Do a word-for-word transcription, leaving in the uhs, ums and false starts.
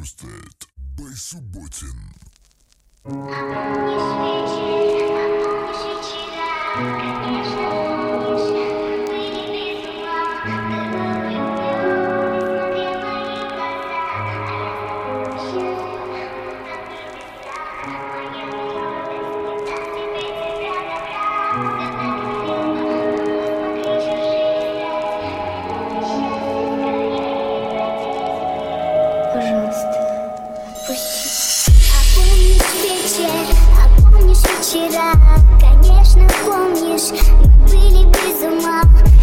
Продюсирует Бай Субботин. А помнишь вечер, а помнишь вечера, конечно, помнишь, мы были без ума, дорогой днем, смотря мои глаза, а я счастлива, там небеса, моя молодость, так теперь тебя добра, когда любила, посмотри чужие слезы, счастье скорее родись. Пожалуйста, отпусти. А помнишь вечер, а помнишь вечера, конечно, помнишь, мы были без ума.